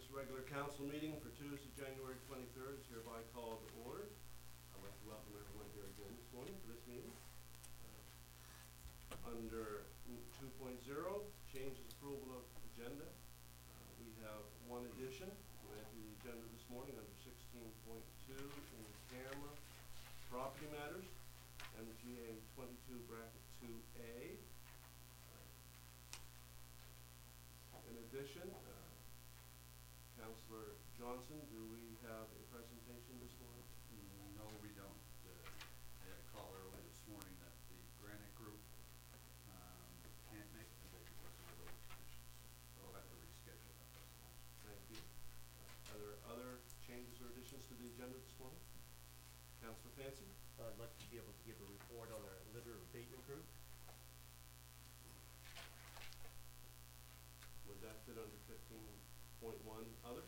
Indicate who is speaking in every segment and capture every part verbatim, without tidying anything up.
Speaker 1: This regular council meeting for Tuesday, January twenty-third is hereby called to order. I'd like to welcome everyone here again this morning for this meeting. Uh, under two point oh, changes approval of agenda. Uh, we have one addition to add to the agenda this morning under sixteen point two in camera property matters, M G A twenty-two bracket two A. Uh, in addition, uh, Councillor Johnson, do we have a presentation this morning?
Speaker 2: No, we don't. Uh, I had a call early this morning that the Granite Group um, can't make it today because of the road conditions. So we'll have to reschedule that presentation.
Speaker 1: Thank you. Uh, are there other changes or additions to the agenda this morning? Councillor Fancy?
Speaker 3: Uh, I'd like to be able to give a report on our litter abatement group.
Speaker 1: Would that fit under fifteen point one other?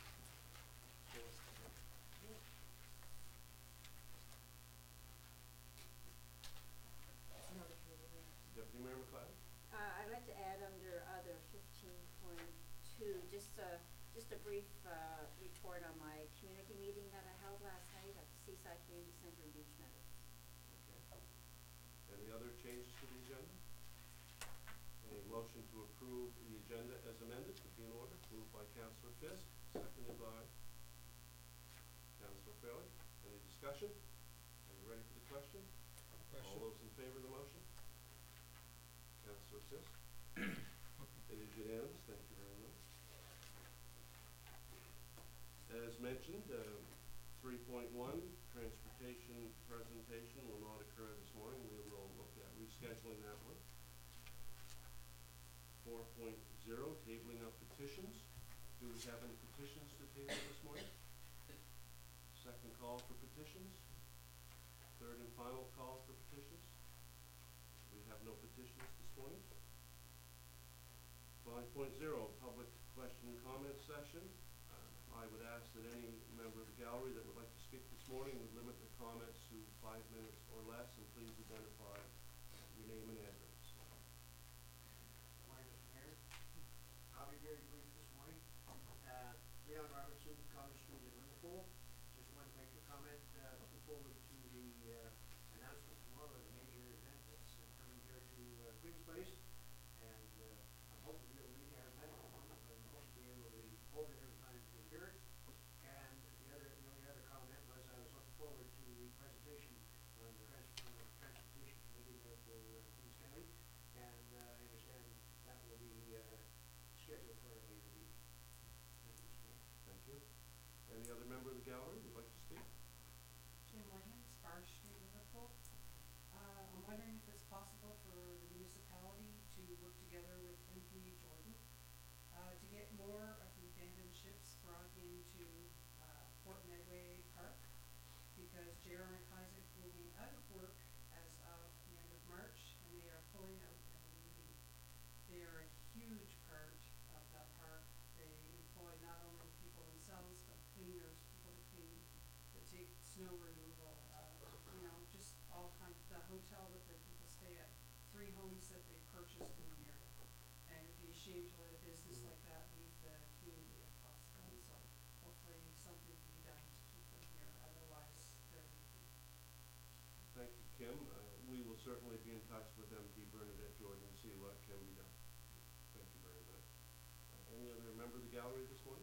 Speaker 1: Deputy Mayor McLeod?
Speaker 4: Uh, I'd like to add under other fifteen point two, just a, just a brief uh, report on my community meeting that I held last night at the Seaside Community Center in Beach Meadows.
Speaker 1: Okay. Any other changes to the agenda? Any motion to approve the agenda as amended would be in order. Moved by Councillor Fisk, seconded by Councillor Fairley. Any discussion? Are you ready for the question? question? All those in favor of the motion? Councillor Fisk? It is unanimous. Thank you very much. As mentioned, uh, three point one, transportation presentation will not occur this morning. We will look at rescheduling that one. four point oh, tabling of petitions. Do we have any petitions to table this morning? Second call for petitions. Third and final call for petitions. We have no petitions this morning. five point oh, public question and comment session. Uh, I would ask that any member of the gallery that would like to speak this morning would limit their comments to five minutes or less, and please identify your name and address.
Speaker 5: Morning, Mister Mayor. I'll be very brief this morning. Uh, Leon Robertson, College Street in Liverpool. Just wanted to make a comment. Uh, looking forward to the uh, announcement tomorrow of the major event that's uh, coming here to uh, Queen's Place. And uh, I'm hoping to be able to read our microphone, but I'm hoping to be able to hold it every time to hear it. And the other, the only other comment was I was looking forward to the presentation on the trans uh, Transportation Committee there for uh, Queens County. And uh, I understand that will be uh, scheduled for a later week. Thank you, Mister Mayor.
Speaker 1: Thank you. Any other member of the gallery would like to speak?
Speaker 6: Kim Williams, Bar Street, Liverpool. Uh, I'm wondering if it's possible for the municipality to work together with M P Jordan uh, to get more of the abandoned ships brought into uh, Port Medway Park, because J R McIsaac will be out of work as of the end of March, and they are pulling out and leaving. They are a huge part of that park. They employ not only people themselves, but cleaners, people to clean, that take snow removal, uh, you know, just all kinds. The hotel that the people stay at, three homes that they purchased in the area. And it'd be a shame to let a business like that leave the community if possible. So hopefully something can be done to keep them here. Otherwise, they're leaving.
Speaker 1: Thank you, Kim. Uh, we will certainly be in touch with M P Bernadette Jordan to see what can be done. Thank you very much. Uh, any other member of the gallery this morning?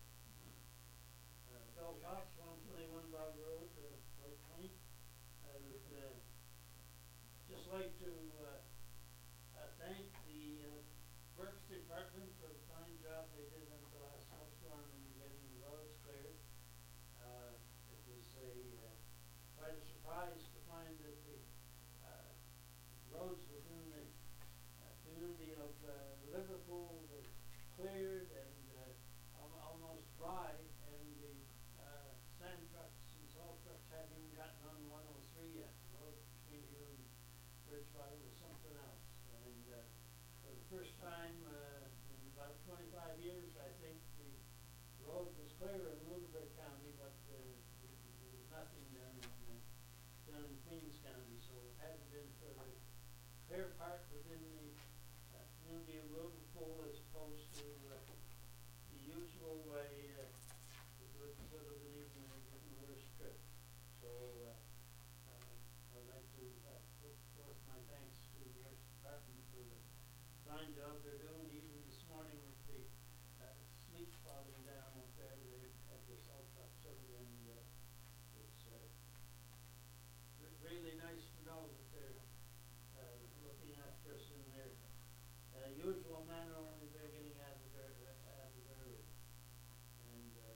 Speaker 7: Uh, Bill Cox, one twenty-one Bog Road, uh, Lake Point. I would uh, just like to uh, uh, thank the uh, Works Department for the fine job they did on the last snowstorm in getting the roads cleared. Uh, it was a uh, quite a surprise to find that the uh, roads within the uh, community of uh, Liverpool were cleared and uh, al almost dry, and the uh, sand trucks and salt trucks hadn't even gotten on one oh three yet. The road between here and Bridgewater was something else. And uh, for the first time uh, in about twenty-five years, I think the road was clear in Lunenburg County, but uh, there was nothing done in, uh, done in Queens County. So it hadn't been for the clear part within the uh, community of Liverpool as opposed to uh, the usual way, uh, it would, would have been even, even worse trip. So, uh, uh, I'd like to, uh, put forth my thanks to the Works Department for the fine job they're doing. Even this morning with the, uh, sleet falling down up there, they had the salt trucks out, and, uh, it's, uh, re- really nice to know that they're, uh, looking after us in their, uh, usual manner, only they're getting out of it, uh, out of it early. And, uh,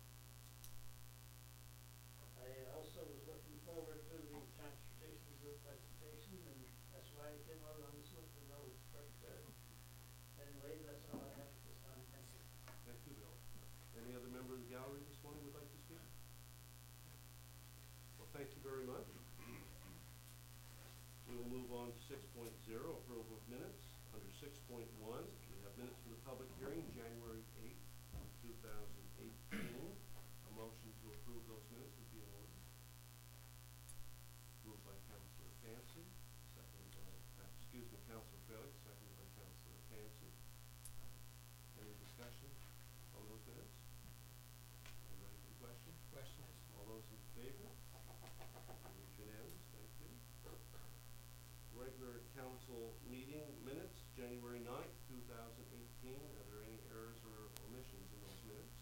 Speaker 7: I also was looking forward to the transportation group presentation, and that's why I came out on the slippery roads, but, uh, anyway, that's all I have at this time, thank you.
Speaker 1: Thank you, Bill. Any other member of the gallery this morning would like to speak? Well, thank you very much. We will move on to six point zero, approval of minutes. Under six point one, we have minutes for the public hearing, January eighth, two thousand eighteen. A motion to approve those minutes would be in order. Moved by Councillor Fancy, seconded by, uh, excuse me, Councillor Frelick, seconded by Councillor Fancy. Uh, Any discussion on those minutes? Are you ready for the question?
Speaker 3: Question.
Speaker 1: All those in favor? It is unanimous, thank you. Regular council meeting minutes, January ninth, two thousand eighteen. Are there any errors or omissions in those minutes?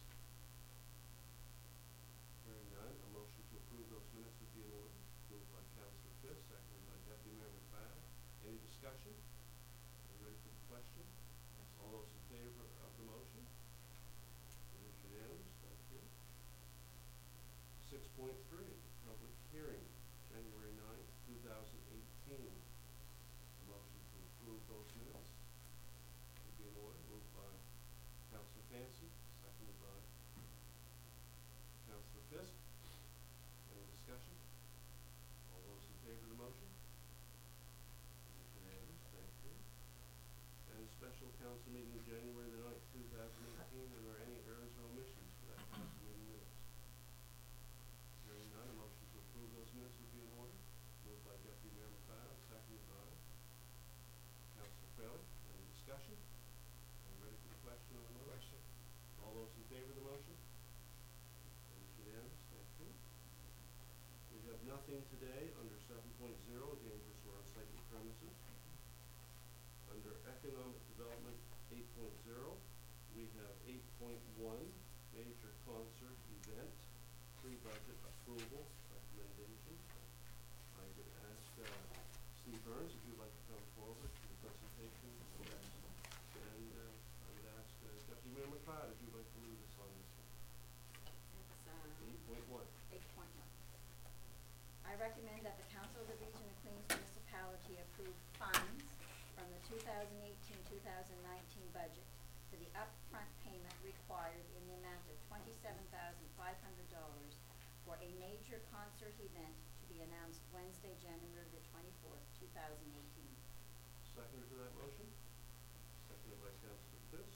Speaker 1: Hearing none, a motion to approve those minutes would be in order. Moved by Councillor Fisk, seconded by Deputy Mayor McFadden. Any discussion? Are you ready for the question? All those in favor of the motion? It is unanimous, thank you. Six point three, public hearing, January ninth, two thousand eighteen. A motion to approve those minutes would be in order. Moved by Councillor Fancy, seconded by Councillor Fisk. Any discussion? All those in favor of the motion? It is unanimous, thank you. And special council meeting, January the ninth, two thousand eighteen. Are there any errors or omissions for that council meeting minutes? Hearing none, a motion to approve those minutes would be in order. Moved by Deputy Mayor McFadden, seconded by Councillor Frelick. Any discussion? Are you ready for the question on the motion?
Speaker 3: Question.
Speaker 1: All those in favor of the motion? It is unanimous, thank you. We have nothing today under seven point zero, dangerous or unsightly premises. Under economic development, eight point zero, we have eight point one, major concert event, pre-budget approval recommendation. I would ask, uh, Steve Burns, if you'd like to come forward for the presentation. And, uh, I would ask, uh, Deputy Mayor McFadden, if you'd like to lead us on this one.
Speaker 4: It's, um,
Speaker 1: Eight point one.
Speaker 4: eight point one. I recommend that the Council of the Region of Queens Municipality approve funds from the two thousand eighteen two thousand nineteen budget for the upfront payment required in the amount of twenty-seven thousand five hundred dollars for a major concert event to be announced Wednesday, January the twenty-fourth, two thousand eighteen.
Speaker 1: Seconder to that motion? Seconded by Councillor Fisk.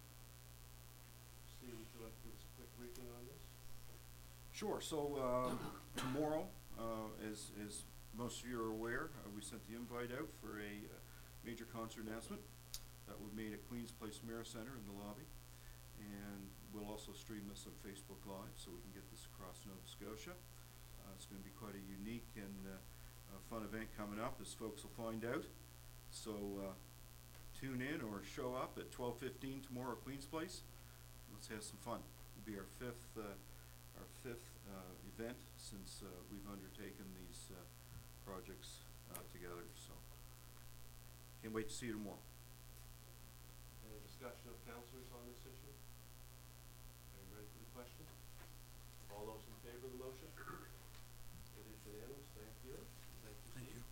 Speaker 1: Steve, would you like to give us a quick briefing on this?
Speaker 8: Sure. So uh, tomorrow, uh, as, as most of you are aware, uh, we sent the invite out for a uh, major concert announcement that will be made at Queen's Place Mirror Center in the lobby. And we'll also stream this on Facebook Live so we can get this across Nova Scotia. Uh, it's going to be quite a unique and uh, uh, fun event coming up, as folks will find out. So uh, tune in or show up at twelve fifteen tomorrow at Queen's Place. Let's have some fun. It'll be our fifth, uh, our fifth uh, event since uh, we've undertaken these uh, projects uh, together. So can't wait to see you tomorrow.
Speaker 1: Any discussion of councillors on this issue? Are you ready for the question? All those in favor of the motion? It is unanimous, thank you. Thank you, Steve.
Speaker 8: Thank you.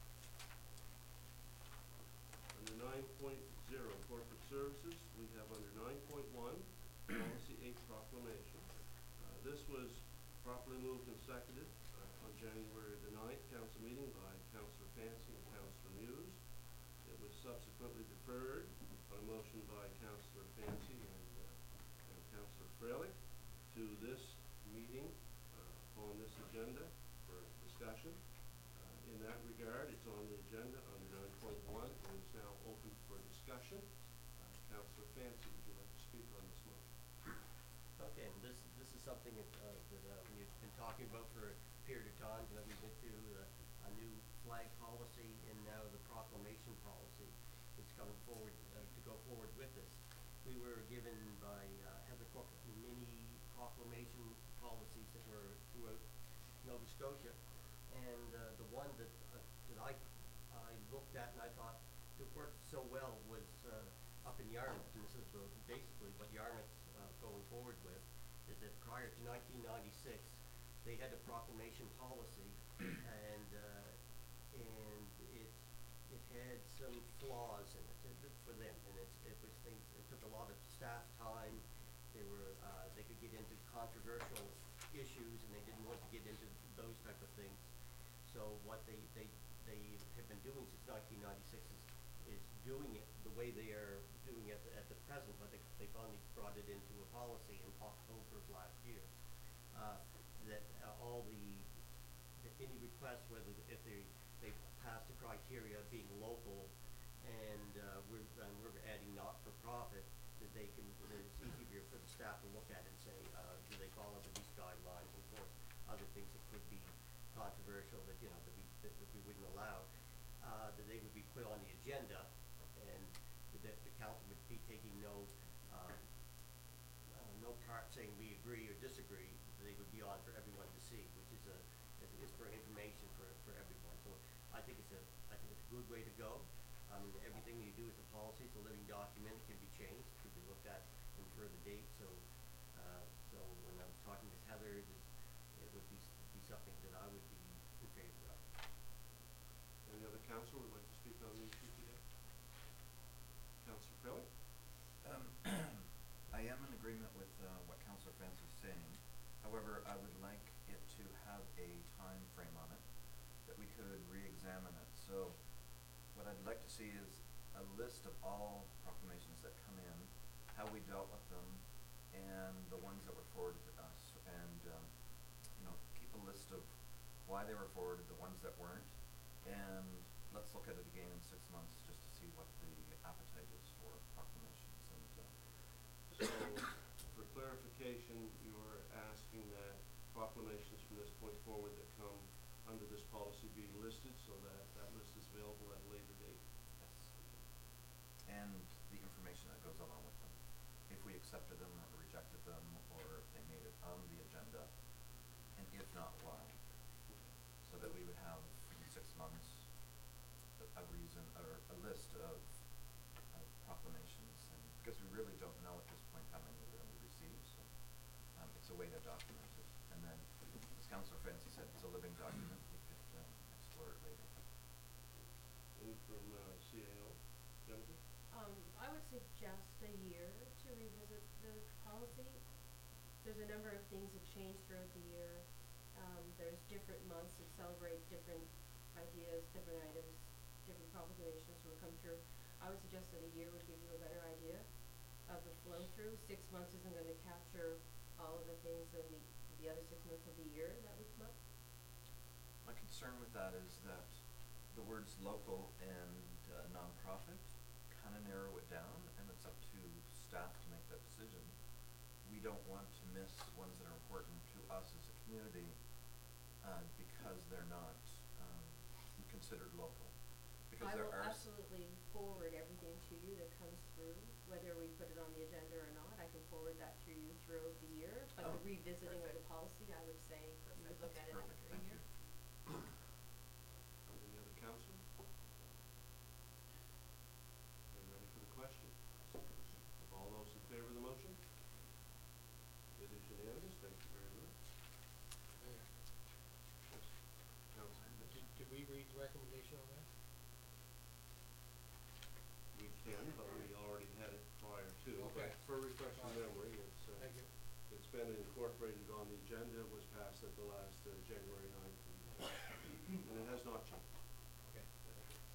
Speaker 1: Under nine point zero, corporate services, we have under nine point one, policy eight proclamation. Uh, this was properly moved and seconded uh, on January the ninth council meeting by Councillor Fancy and Councillor Muse. It was subsequently deferred on a motion by Councillor Fancy and, uh, and Councillor Frelick to this meeting uh, on this agenda for discussion. Uh, in that regard, it's on the agenda under nine point one and is now open for discussion. Uh, Councillor Fancy, would you like to speak on this motion?
Speaker 3: Okay, and this, this is something that, uh, that, uh, we've been talking about for a period of time, that we went through a, a new flag policy, and now the proclamation policy is coming forward, uh, to go forward with this. We were given by, uh, Heather Cook many proclamation policies that were throughout Nova Scotia, and, uh, the one that, uh, that I, I looked at and I thought it worked so well was, uh, up in Yarmouth, and this is uh, basically what Yarmouth's uh, going forward with, is that prior to nineteen ninety-six, they had a proclamation policy, and, uh, and it, it had some flaws in it, uh, for them, and it's, it was things, it took a lot of staff time, they were, uh, they could get into controversial issues, and they didn't want to get into those type of things. So what they, they, they have been doing since nineteen ninety-six is, is doing it the way they are doing it at the present, but they, they finally brought it into a policy in October of last year. Uh, that uh, all the, the, any requests, whether if they, they pass the criteria of being local, and, uh, we're, and we're adding not-for-profit, that they can, that it's easier for the staff to look at it and say, uh, do they fall under these guidelines, and of course, other things that could be controversial that, you know, that we, that, that we wouldn't allow, uh, that they would be put on the agenda, and that the council would be taking no, um, uh, no part saying we agree or disagree, they would be on for everyone to see, which is a, is, is for information for, for everyone. So I think it's a, I think it's a good way to go. I mean, everything you do with the policy is a living document, it can be changed, it can be looked at in further date, so, uh, so when I was talking with Heather, it, it would be, be something that I would be in favor of.
Speaker 1: Any other councillor would like to speak on the issue today? Councillor Craig?
Speaker 9: Um, I am in agreement with uh, what Councillor Francis is saying. However, I would like it to have a time frame on it that we could re-examine it. So what I'd like to see is a list of all proclamations that come in, how we dealt with them, and the ones that were forwarded to us. And, um, you know, keep a list of why they were forwarded, the ones that weren't, and let's look at it again in six months just to see what the appetite is for proclamations. And uh,
Speaker 1: So, for clarification, you're asking that proclamations from this point forward that come under this policy be listed so that that list is available at a later date?
Speaker 9: yes, and the information that goes along with them. If we accepted them or rejected them, or if they made it on the agenda, and if not, why. So that we would have in six months a, a reason or a list of, of proclamations, and because we really don't know at this point how many we're going to receive, so um, it's a way to document it. And then, as Councillor Francis said, it's a living document. We could um, explore it later.
Speaker 1: In from uh, C A O, Jennifer?
Speaker 10: Um, I would suggest a year to revisit the policy. There's a number of things that change throughout the year. Um, there's different months that celebrate different ideas, different items, different proclamations will come through. I would suggest that a year would give you a better idea of the flow through. Six months isn't gonna capture all of the things in the, the other six months of the year that would come up.
Speaker 9: My concern with that is that the words local and uh, nonprofit kind of narrow it down, and it's up to staff to make that decision. We don't want to miss ones that are important to us as a community uh, because they're not um, considered local. Because
Speaker 10: I
Speaker 9: there
Speaker 10: will
Speaker 9: are
Speaker 10: absolutely forward everything to you that comes through, whether we put it on the agenda or not. I can forward that to you throughout the year, but the
Speaker 9: Oh,
Speaker 10: revisiting of the
Speaker 9: perfect.
Speaker 10: policy, I would say you would look at
Speaker 9: That's
Speaker 10: it
Speaker 9: perfect,
Speaker 10: after a
Speaker 9: thank
Speaker 10: year.
Speaker 9: you.
Speaker 1: Any other councillor? Are you ready for the question? All those in favor of the motion? It is unanimous, thank you very much.
Speaker 11: Mayor,
Speaker 1: Yes, Councillor Miss?
Speaker 11: did, did we read the recommendation on that?
Speaker 1: We can, but we already had it prior to.
Speaker 11: Okay.
Speaker 1: But for refreshing
Speaker 11: Alright.
Speaker 1: memory, it's, uh,
Speaker 11: Thank you.
Speaker 1: it's been incorporated on the agenda, was passed at the last, uh, January ninth, and, and it has not changed.
Speaker 11: Okay, thank you.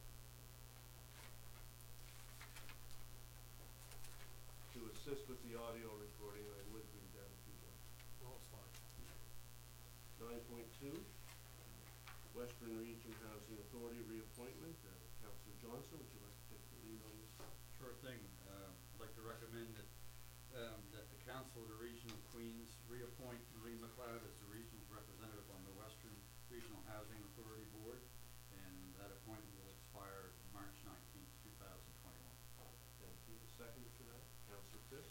Speaker 1: To assist with the audio recording, I would read that if you'd like.
Speaker 11: No, it's fine.
Speaker 1: Nine point two, Western Region Housing Authority reappointment, uh, Councillor Johnson, would you like to take the lead on this?
Speaker 2: Sure thing. Uh, I'd like to recommend that, um, that the Regional Housing Authority Board, and that appointment will expire March nineteenth, two thousand twenty-one.
Speaker 1: Thank you. The seconder for that, Counselor Fisk.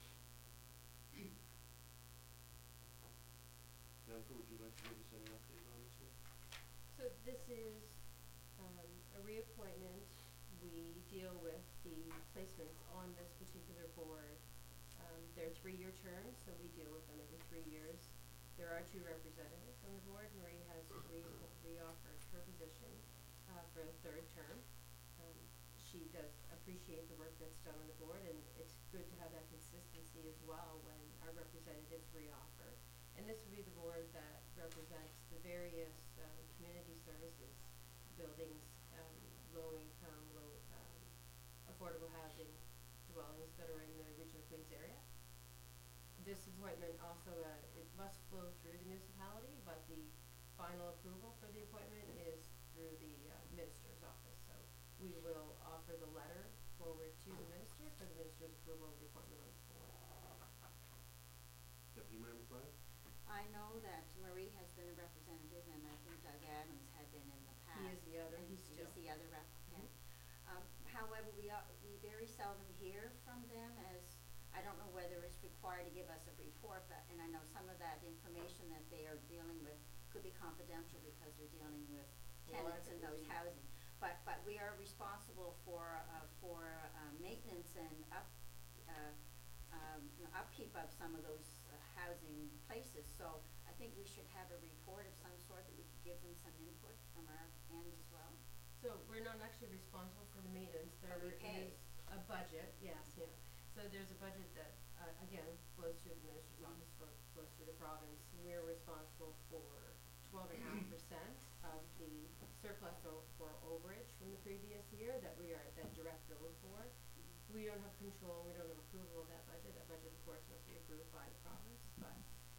Speaker 1: Jennifer, would you like to give us any update on this one?
Speaker 10: So this is, um, a reappointment. We deal with the placements on this particular board. Um, they're three-year terms, so we deal with them every three years. There are two representatives on the board. Marie has re- re-offered her position, uh, for a third term. Um, she does appreciate the work that's done on the board, and it's good to have that consistency as well when our representatives re-offer. And this would be the board that represents the various, um, community services, buildings, um, low income, low, um, affordable housing dwellings that are in the Region of Queens area. This appointment also, uh, it must flow through the municipality, but the final approval for the appointment is through the, uh, minister's office. So we will offer the letter forward to the minister for the minister's approval of the appointment on the board.
Speaker 1: Deputy Mayor McBride?
Speaker 4: I know that Marie has been a representative, and I think Doug Adams had been in the past.
Speaker 10: He is the other,
Speaker 4: and
Speaker 10: he's still.
Speaker 4: He's the other rep, okay. Um, however, we are, we very seldom hear from them, as, I don't know whether it's required to give us a report, but, and I know some of that information that they are dealing with could be confidential because they're dealing with
Speaker 10: Well, I
Speaker 4: tenants in
Speaker 10: think
Speaker 4: those
Speaker 10: we-
Speaker 4: housing. But, but we are responsible for, uh, for, uh, maintenance and up, uh, um, you know, upkeep of some of those uh, housing places. So I think we should have a report of some sort that we could give them some input from our end as well.
Speaker 10: So we're not actually responsible for the maintenance. There
Speaker 4: But we pay.
Speaker 10: is a budget, yes, yeah. So there's a budget that, uh, again, flows through the minister's
Speaker 4: Mhm.
Speaker 10: office, flo- flows through the province. We're responsible for twelve and a half percent of the surplus o- for overage from the previous year that we are, that direct bills for. We don't have control, we don't have approval of that budget. That budget, of course, must be approved by the province, but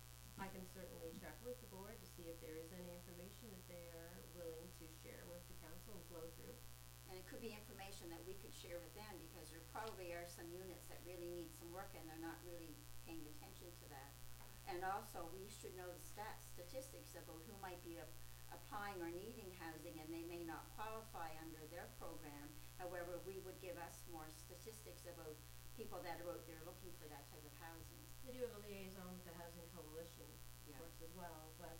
Speaker 10: I can certainly check with the board to see if there is any information that they are willing to share with the council and flow through.
Speaker 4: And it could be information that we could share with them, because there probably are some units that really need some work and they're not really paying attention to that. And also, we should know the stats, statistics about who might be ap- applying or needing housing, and they may not qualify under their program. However, we would give us more statistics about people that are out there looking for that type of housing.
Speaker 10: They do have a liaison with the Housing Coalition, of
Speaker 4: Yeah.
Speaker 10: course, as well, but,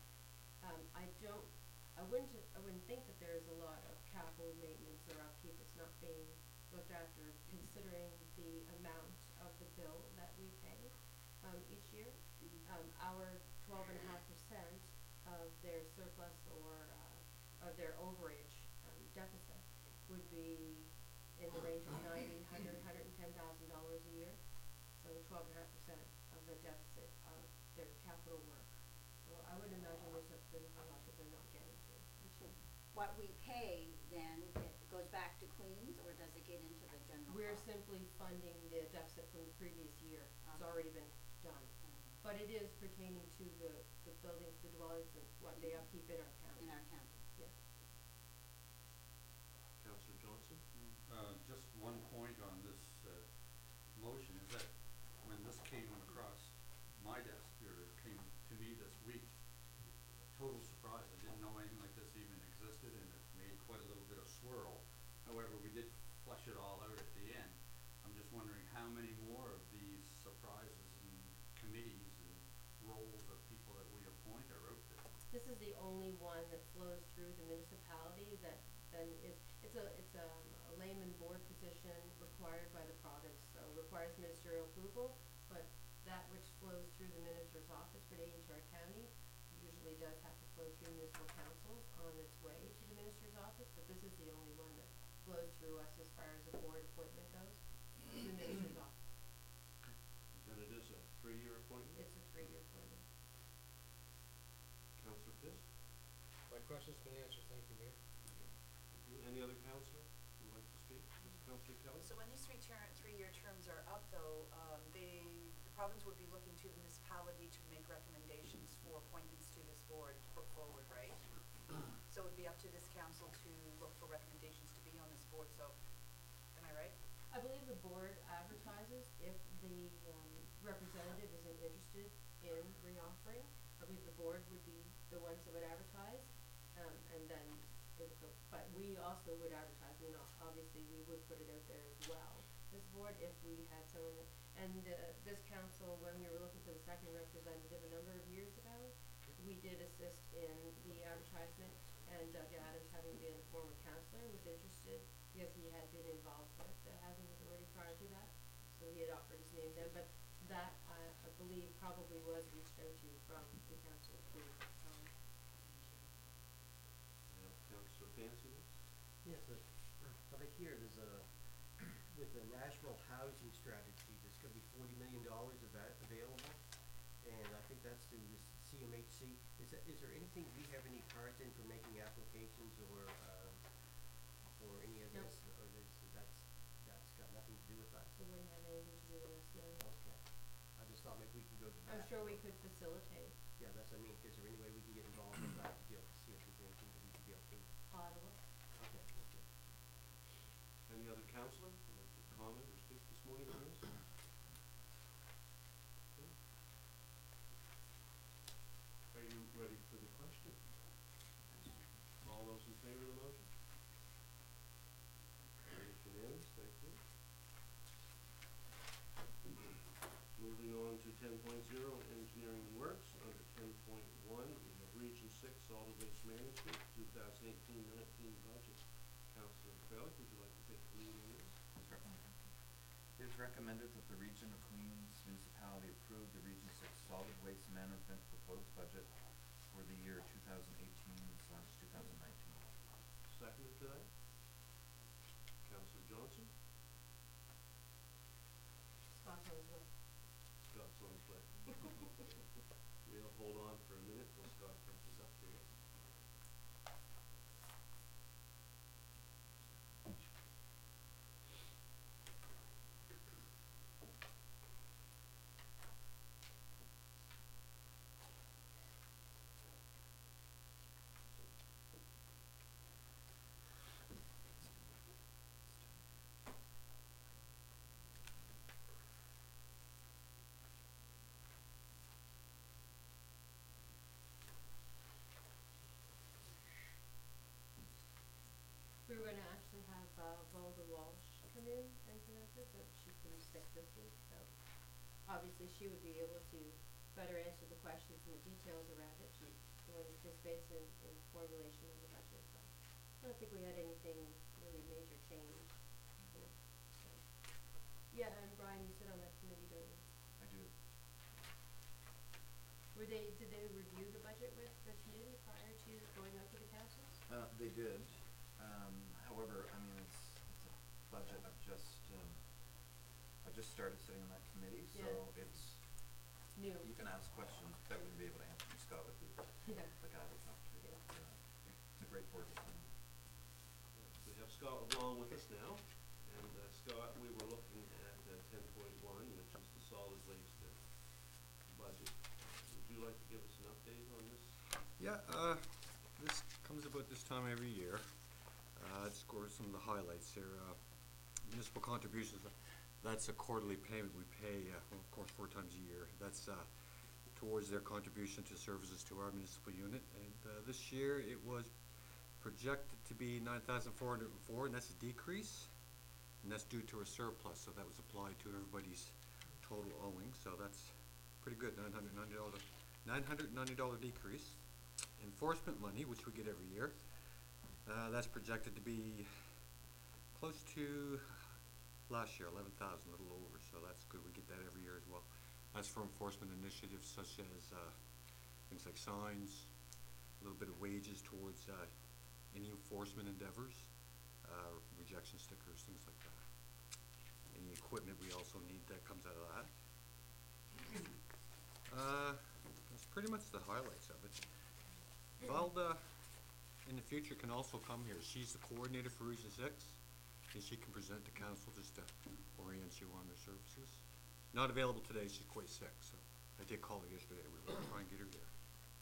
Speaker 10: uh, um, I don't, I wouldn't, I wouldn't think that there is a lot of capital maintenance or upkeep that's not being looked after, considering the amount of the bill that we pay, um, each year. Um, our twelve and a half percent of their surplus or, uh, of their overage, um, deficit would be in the range of ninety, hundred, hundred and ten thousand dollars a year. So twelve and a half percent of the deficit of their capital work. So I would imagine there's a, there's a lot that they're not getting to each year.
Speaker 4: What we pay then, it goes back to Queens, or does it get into the general
Speaker 10: We're
Speaker 4: fund?
Speaker 10: simply funding the deficit from the previous year. It's
Speaker 4: Uh-huh.
Speaker 10: already been done. But it is pertaining to the, the buildings, the dwellings, and what they upkeep in our county.
Speaker 4: In our county.
Speaker 10: Yeah.
Speaker 1: Counselor Johnson?
Speaker 2: Uh, just one point on this, uh, motion is that when this came across my desk, or came to me this week, total surprise, I didn't know anything like this even existed, and it made quite a little bit of swirl. However, we did flush it all out at the end. I'm just wondering how many more of these surprises and committees and roles of people that we appoint are out there.
Speaker 10: This is the only one that flows through the municipality that then is, it's a, it's a, a layman board position required by the province, so requires ministerial approval, but that which flows through the minister's office pertaining to our county usually does have to flow through municipal councils on its way to the minister's office, but this is the only one that flows through us as far as a board appointment goes, to the minister's office.
Speaker 1: And it is a three-year appointment?
Speaker 10: It's a three-year appointment.
Speaker 1: Counselor Fisk?
Speaker 11: My question's been answered, thank you, Mayor.
Speaker 1: You- Any other counselor who'd like to speak? Counselor Kelly?
Speaker 12: So when these three ter- three-year terms are up though, um, they, the province would be looking to the municipality to make recommendations for appointments to this board to put forward, right? So it would be up to this council to look for recommendations to be on this board, so, am I right?
Speaker 10: I believe the board advertises if the, um, representative isn't interested in reoffering. I believe the board would be the ones that would advertise, um, and then it would go, but we also would advertise, I mean, o- obviously, we would put it out there as well, this board, if we had someone that, and, uh, this council, when we were looking for the second representative a number of years ago, we did assist in the advertisement, and Judge Adams, having been a former counselor, was interested, because he had been involved with the housing authority prior to that, so he had offered his name then, but that, I, I believe, probably was reached out to from the council too, um,
Speaker 1: Yeah, Councillor Fancy this?
Speaker 3: Yes, but, but I hear there's a, with the national housing strategy, there's gonna be forty million dollars ava- available. And I think that's through this C M H C. Is that, is there anything we have any part in for making applications or, um, or any of
Speaker 10: No.
Speaker 3: this? Or is, that's, that's got nothing to do with us?
Speaker 10: it wouldn't have anything to do with us, no.
Speaker 3: Okay. I just thought maybe we could go to that.
Speaker 10: I'm sure we could facilitate
Speaker 3: Yeah, that's what I mean. Is there any way we can get involved in that to be able to see if there's anything that we could be able to?
Speaker 10: Ottawa.
Speaker 3: Okay, okay.
Speaker 1: Any other councillor who'd like to comment or speak this morning on this? Okay. Are you ready for the question? All those in favor of the motion? Carried unanimous, thank you. Moving on to ten point zero, engineering works. Under ten point one, we have Region Six Solid Waste Management, two thousand eighteen nineteen budget. Councillor Crowley, would you like to take the lead on this?
Speaker 9: Certainly. It is recommended that the Region of Queens municipality approve the Region Six solid waste management proposed budget for the year two thousand eighteen slash two thousand nineteen.
Speaker 1: Second to that? Councillor Johnson?
Speaker 10: Scott's on his way.
Speaker 1: Scott's on his way. We'll hold on for a minute till Scott catches up to us.
Speaker 10: We were gonna actually have, uh, Volda Walsh come in and present this, but she couldn't stick this week, so obviously she would be able to better answer the questions and the details around it. She, the one who participates in, in formulation of the budget, but I don't think we had anything really major change, you know, so. Yeah, and Brian, you sit on that committee, don't you?
Speaker 9: I do.
Speaker 10: Were they, did they review the budget with the committee prior to going out to the councils?
Speaker 9: Uh, they did, um, however, I mean, it's, it's a budget, I've just, um, I've just started sitting on that committee, so
Speaker 10: Yeah.
Speaker 9: it's,
Speaker 10: New.
Speaker 9: you can ask questions that wouldn't be able to answer, Scott would be
Speaker 10: Yeah.
Speaker 9: the guy to talk to,
Speaker 10: Yeah.
Speaker 9: but, uh, it's a great board to send.
Speaker 1: We have Scott along with us now, and uh, Scott, we were looking at uh, ten point one, which is the solid waste uh, budget. Would you like to give us an update on this?
Speaker 13: Yeah, uh, this comes about this time every year. Uh, it scores some of the highlights here. Uh, municipal contributions, uh, that's a quarterly payment we pay, uh, well, of course, four times a year. That's, uh, towards their contribution to services to our municipal unit. And, uh, this year it was projected to be nine thousand four hundred and four, and that's a decrease. And that's due to a surplus, so that was applied to everybody's total owing, so that's pretty good, nine hundred ninety dollar, nine hundred ninety dollar decrease. Enforcement money, which we get every year, uh, that's projected to be close to last year, eleven thousand, a little over, so that's good, we get that every year as well. That's for enforcement initiatives such as, uh, things like signs, a little bit of wages towards, uh, any enforcement endeavors, uh, rejection stickers, things like that. Any equipment we also need that comes out of that. Uh, that's pretty much the highlights of it. Valda, in the future, can also come here. She's the coordinator for Region Six, and she can present to council just to orient you on their services. Not available today, she's quite sick, so I did call her yesterday. We were gonna try and get her here.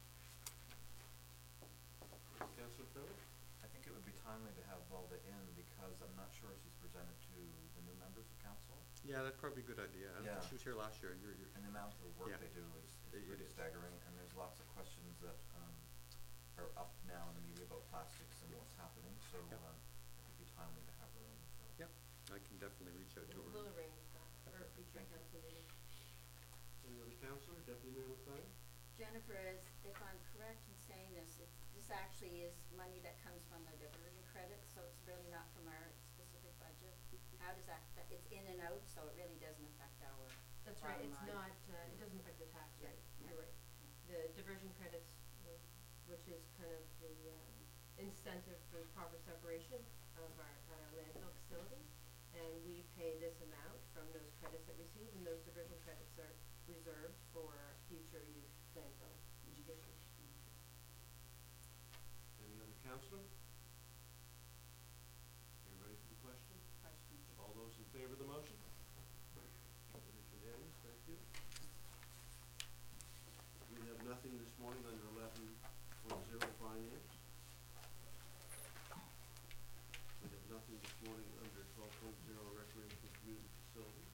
Speaker 1: Councillor Crowley?
Speaker 9: I think it would be timely to have Valda in because I'm not sure she's presented to the new members of council.
Speaker 13: Yeah, that'd probably be a good idea. I
Speaker 9: Yeah.
Speaker 13: think she was here last year, and you're, you're.
Speaker 9: And the amount of work
Speaker 13: Yeah.
Speaker 9: they do is,
Speaker 13: It-
Speaker 9: is
Speaker 13: it
Speaker 9: pretty
Speaker 13: is.
Speaker 9: staggering, and there's lots of questions that, um, are up now in the media about plastics and what's happening, so,
Speaker 13: Yep.
Speaker 9: uh, it'd be timely to have her on, so.
Speaker 13: Yep, I can definitely reach out to her.
Speaker 10: We'll arrange that for a future
Speaker 9: Thank you.
Speaker 10: council meeting.
Speaker 1: Any other counselor, Deputy Mayor McFetti?
Speaker 4: Jennifer, is, if I'm correct in saying this, it's, this actually is money that comes from the diversion credit, so it's really not from our specific budget. How does that, that, it's in and out, so it really doesn't affect our
Speaker 10: That's right,
Speaker 4: bottom
Speaker 10: it's
Speaker 4: line.
Speaker 10: not, uh, it doesn't affect the tax
Speaker 4: Yeah,
Speaker 10: rate,
Speaker 4: yeah.
Speaker 10: you're right. The diversion credits, uh, which is kind of the, um, incentive for proper separation of our, at our landfill facilities. And we pay this amount from those credits that we receive, and those diversion credits are reserved for future youth landfill education.
Speaker 1: Any other counselor? You ready for the question?
Speaker 12: Question.
Speaker 1: All those in favor of the motion? It is unanimous, thank you. We have nothing this morning under eleven point zero finance. We have nothing this morning under twelve point zero recreation community facilities.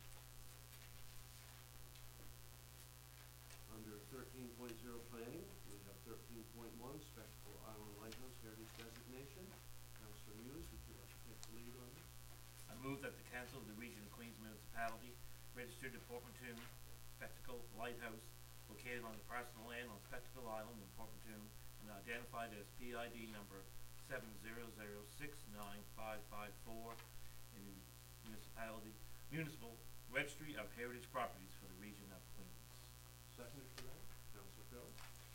Speaker 1: Under thirteen point zero planning, we have thirteen point one Spectacle Island Lighthouse Heritage Designation. Councillor Muse, would you like to take the lead on this?
Speaker 5: I move that the Council of the Region of Queens Municipality, registered at Portmanteau, Spectacle Lighthouse, located on the parcel of land on Spectacle Island in Portmanteau, and identified as P I D number seven zero zero six nine five five four in the municipality, municipal registry of heritage properties for the region of Queens.
Speaker 1: Seconded for that, Councillor Carroll.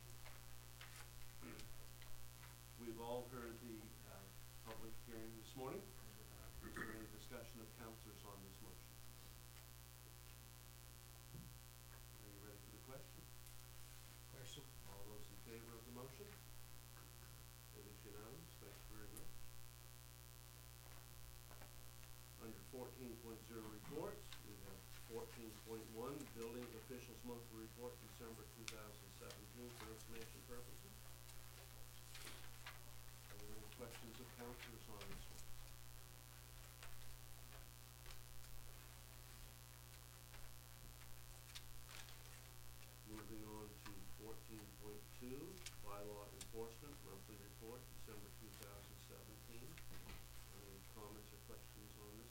Speaker 1: We've all heard the, uh, public hearing this morning. Uh, Is there any discussion of councillors on this motion? Are you ready for the question?
Speaker 11: Question?
Speaker 1: All those in favor of the motion? It is unanimous, thank you very much. Under fourteen point zero reports, we have fourteen point one, Building Officials Monthly Report, December two thousand seventeen, for information purposes. Are there any questions of councillors on this one? Moving on to fourteen point two, Bylaw Enforcement Monthly Report, December two thousand seventeen. Any comments or questions on this?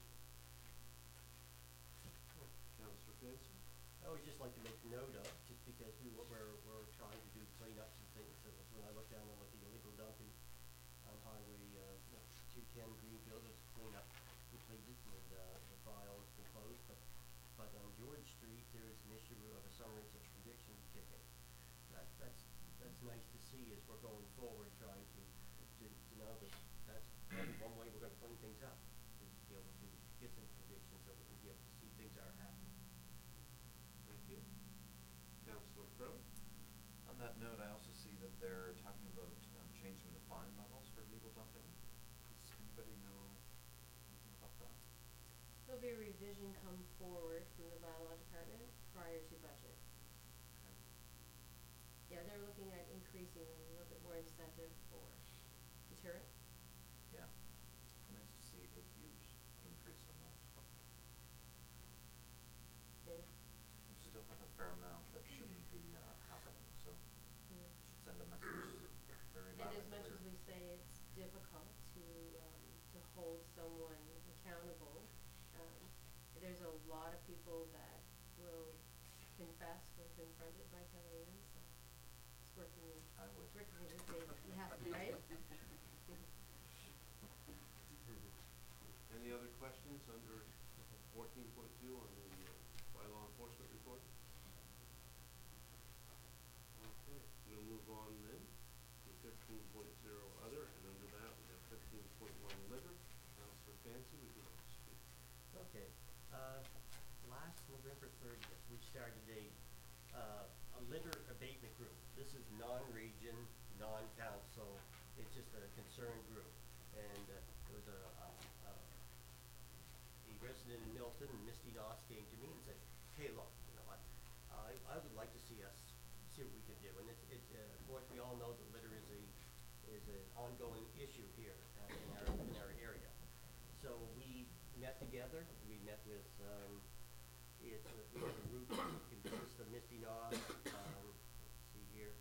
Speaker 1: Councillor Fancy?
Speaker 3: I would just like to make note of, just because we, were- we're, we're trying to do cleanups and things, so when I look down on what the illegal dumping on highway, uh, two ten Greenfield, there's cleanup completed, and, uh, the file has been closed, but, but on George Street, there is an issue of a summary of conviction ticket. That, that's, that's nice to see as we're going forward, trying to, to, to know that that's one way we're gonna clean things up, is to be able to get some convictions, so we can be able to see things are happening.
Speaker 1: Thank you. Councillor Crowe?
Speaker 9: On that note, I also see that they're talking about, um, changing the fine levels for illegal dumping. Does anybody know anything about that?
Speaker 10: There'll be a revision come forward from the bylaw department prior to budget.
Speaker 9: Okay.
Speaker 10: Yeah, they're looking at increasing a little bit more incentive for deterrent.
Speaker 9: Yeah. Nice to see a huge increase in that.
Speaker 10: Yeah.
Speaker 9: We still have a fair amount that shouldn't be, uh, happening, so
Speaker 10: Yeah.
Speaker 9: should send a message very
Speaker 10: And
Speaker 9: loud
Speaker 10: as
Speaker 9: and
Speaker 10: much
Speaker 9: clear.
Speaker 10: as we say it's difficult to, um, to hold someone accountable, um, there's a lot of people that will confess when confronted by Kelly Ann, so it's working,
Speaker 9: I would.
Speaker 10: it's working in his favor, you have to, right?
Speaker 1: Any other questions under fourteen point two on the uh, bylaw enforcement report? Okay, we'll move on then to fifteen point zero other, and under that we have fifteen point one litter. Councillor Fancy, would you like to speak?
Speaker 3: Okay, uh, last November thirtieth, we started a, uh, a litter abatement group. This is non-region, non-council, it's just a concerned group. And, uh, there was a, a, a a resident in Milton, Misty Doss, came to me and said, hey, look, you know, I, I, I would like to see us, see what we can do. And it, it, uh, of course, we all know that litter is a, is an ongoing issue here, uh, in our, in our area. So we met together, we met with, um, it's, a- we have a group that consists of Misty Doss, um, let's see here,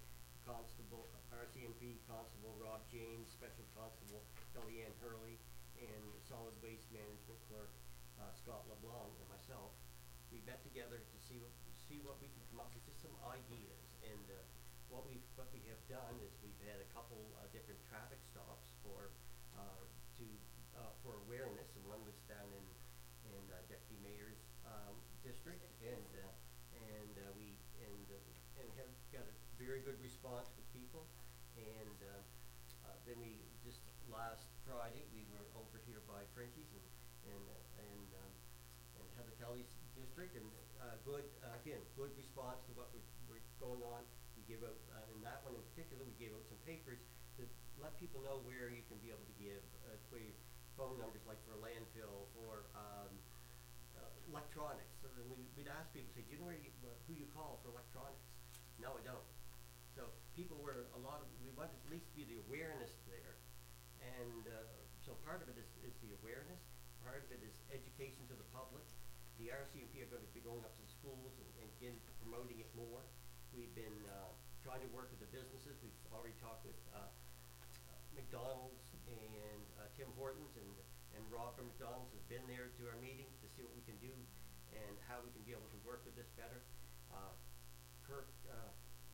Speaker 3: Constable, R C M P Constable Rob James, Special Constable Kellyanne Hurley, and Solid Waste Management Clerk uh, Scott LeBlanc and myself. We met together to see what, see what we can come up with, just some ideas. And uh, what we what we have done is we've had a couple uh, different traffic stops for uh, to uh, for awareness, and one was down in in uh, Deputy Mayor's um, district, and uh, and uh, we and uh, and have got a very good response with people. And uh, uh, then we just last Friday we were over here by Frenchie's and and uh, and um, and Heather Kelly's district, and uh, good uh, again good response to what we're, we're going on. We gave out uh, in that one in particular. We gave out some papers to let people know where you can be able to give uh, for your phone numbers, like for a landfill, for um, uh, electronics. So then we, we'd ask people, say, do you know where you, uh, who you call for electronics? No, I don't. So people were a lot of, we wanted at least be the awareness there. And uh, so part of it is, is the awareness, part of it is education to the public. The R C M P are going to be going up to the schools and, and again promoting it more. We've been uh, trying to work with the businesses. We've already talked with uh, uh, McDonald's and uh, Tim Hortons, and, and Rob from McDonald's has been there to our meeting to see what we can do and how we can be able to work with this better. Uh, Kirk uh,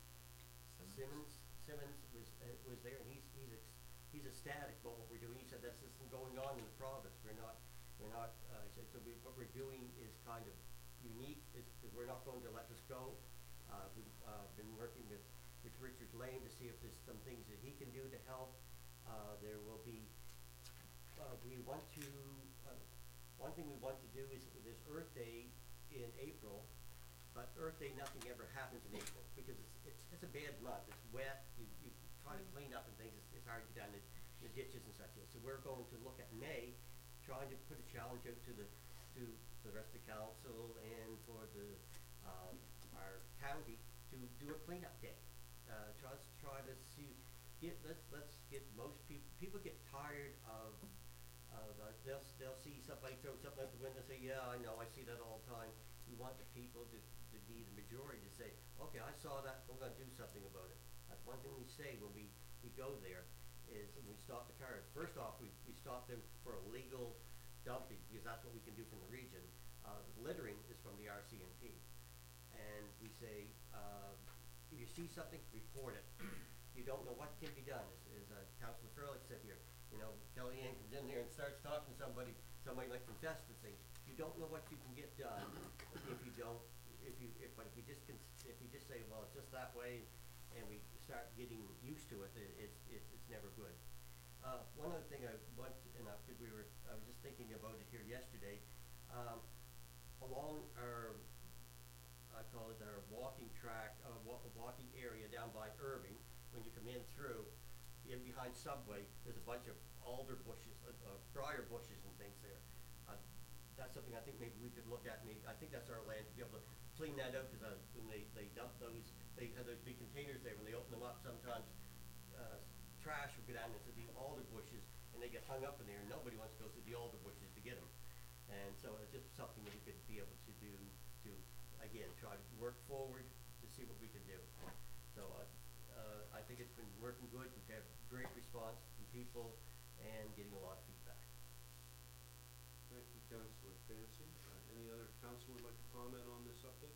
Speaker 3: Simmons Simmons was uh, was there, and he's he's ex he's ecstatic about what we're doing. He said that's just going on in the province. We're not we're not. Uh, he said so. We, what we're doing is kind of unique. Is we're not going to let this go. Uh, we've uh, been working with with Richard Lane to see if there's some things that he can do to help. Uh, there will be. Uh, we want to. Uh, one thing we want to do is there's Earth Day in April. But Earth Day, nothing ever happens in April because it's it's, it's a bad month. It's wet. You, you try to clean up and things. It's, it's hard to get down the, the ditches and such. So we're going to look at May, trying to put a challenge out to the to the rest of the council and for the um, our county to do a cleanup day. Uh, try to try to see get let's let's get most people people get tired of. Uh, the, they'll they'll see somebody throw something out the window and say, yeah, I know, I see that all the time. We want the people to, to be the majority to say, okay, I saw that, we're going to do something about it. That's one thing we say when we, we go there is when we stop the cars. First off, we, we stop them for illegal dumping because that's what we can do from the region. Uh, the littering is from the R C M P. And we say, uh, if you see something, report it. You don't know what can be done. As, as uh, Councilor Furlick said here, you know, Kellyanne comes in there and starts talking to somebody, somebody might confess to things. You don't know what you can get done if you don't, if you, if, but if we just, can, if we just say, well, it's just that way, and we start getting used to it, it, it, it it's never good. Uh, one other thing I want, and I, we were, I was just thinking about it here yesterday, um, along our, I call it our walking track, uh, wa walking area down by Irving, when you come in through, in behind Subway, there's a bunch of alder bushes, uh, uh, briar bushes and things there. Uh, that's something I think maybe we could look at. Maybe I think that's our land to be able to clean that up because uh, when they they dump those, they have those big containers there. When they open them up, sometimes uh, trash will go down into the alder bushes and they get hung up in there. And nobody wants to go through the alder bushes to get them. And so it's just something that we could be able to do to again try to work forward to see what we can do. So. Uh, Uh, I think it's been working good. We've had great response from people and getting a lot of feedback.
Speaker 1: Thank you, Councilor Fancy. Uh, any other councilor would like to comment on this update?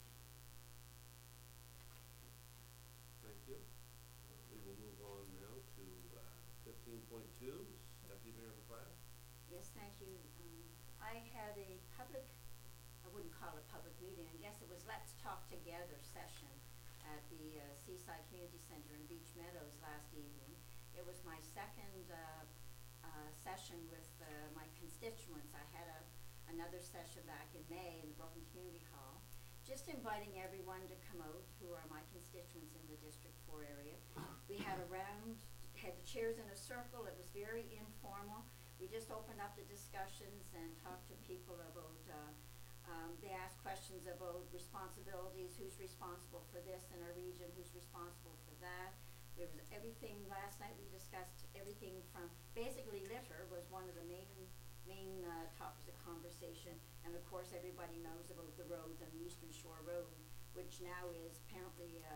Speaker 1: Thank you. Uh, we will move on now to uh, fifteen point two, Deputy Mayor McLeod.
Speaker 4: Yes, thank you. Um, I had a public, I wouldn't call it a public meeting, I guess it was Let's Talk Together session at the uh, Seaside Community Center in Beach Meadows last evening. It was my second uh, uh, session with uh, my constituents. I had a, another session back in May in the Brooklyn Community Hall, just inviting everyone to come out who are my constituents in the District four area. We had a round, had the chairs in a circle. It was very informal. We just opened up the discussions and talked to people about uh, Um, they asked questions about responsibilities, who's responsible for this in our region, who's responsible for that. There was everything, last night we discussed everything from, basically litter was one of the main, main uh, topics of conversation. And of course everybody knows about the roads on the Eastern Shore Road, which now is apparently uh,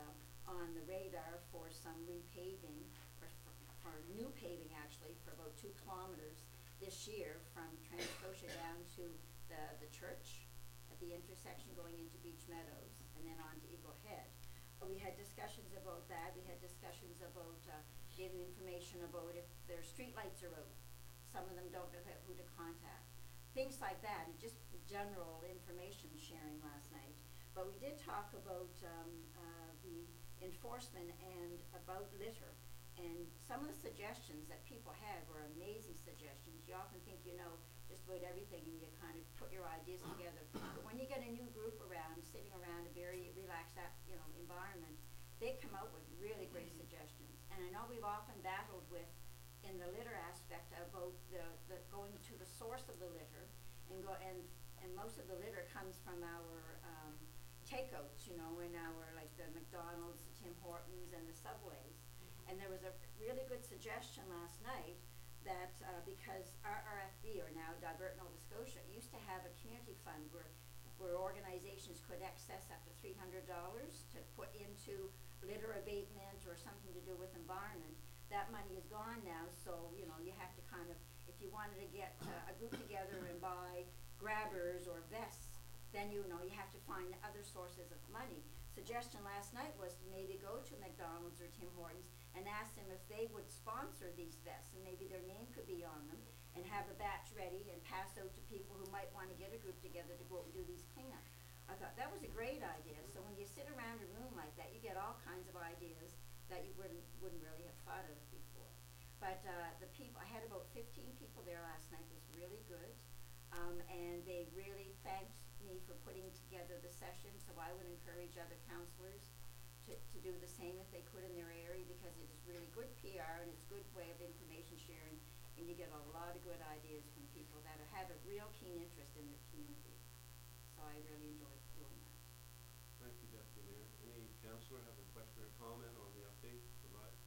Speaker 4: on the radar for some repaving, or for, for new paving actually, for about two kilometers this year from Transcotia down to the, the church at the intersection going into Beach Meadows and then on to Eagle Head. Uh, we had discussions about that. We had discussions about uh, giving information about if their streetlights are out. Some of them don't know who to contact. Things like that, and just general information sharing last night. But we did talk about um, uh, the enforcement and about litter. And some of the suggestions that people had were amazing suggestions. You often think you know just about everything and you kind of put your ideas together. But when you get a new group around, sitting around a very relaxed you know, environment, they come out with really great suggestions. And I know we've often battled with, in the litter aspect, about the, the going to the source of the litter, and go and and most of the litter comes from our um, takeouts, you know, in our like the McDonald's, the Tim Hortons, and the Subways. And there was a really good suggestion last night that uh, because our R F B, or now Divert Nova Scotia, used to have a community fund where where organizations could access up to three hundred dollars to put into litter abatement or something to do with environment. That money is gone now, so you know you have to kind of, if you wanted to get uh, a group together and buy grabbers or vests, then you know you have to find other sources of money. Suggestion last night was to maybe go to McDonald's or Tim Hortons and ask them if they would sponsor these vests, and maybe their name could be on them, and have a batch ready and pass out to people who might want to get a group together to go out and do these cleanups. I thought that was a great idea. So when you sit around a room like that, you get all kinds of ideas that you wouldn't wouldn't really have thought of before. But uh, the people, I had about fifteen people there last night. It was really good, um, and they really thanked me for putting together the session. So I would encourage other counselors to, to do the same if they could in their area, because it is really good P R and it's a good way of information sharing, and you get a lot of good ideas from people that have a real keen interest in their community. So I really enjoyed doing that.
Speaker 1: Thank you, Deputy Mayor. Any councillor have a question or comment on the update provided?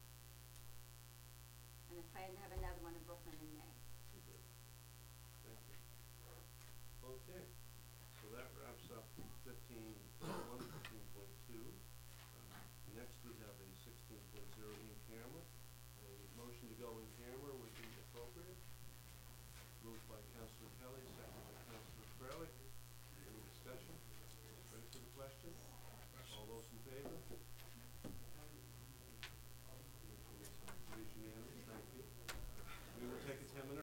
Speaker 4: And I plan to have another one in Brooklyn in May.
Speaker 1: Good. Thank you. Okay, so that wraps up fifteen point one, fifteen point two. Uh, next we have a sixteen point zero in camera. A motion to go in camera would be appropriate. Moved by Councillor Kelly, seconded by Councillor Freilich. Any discussion? Ready for the question? All those in favor?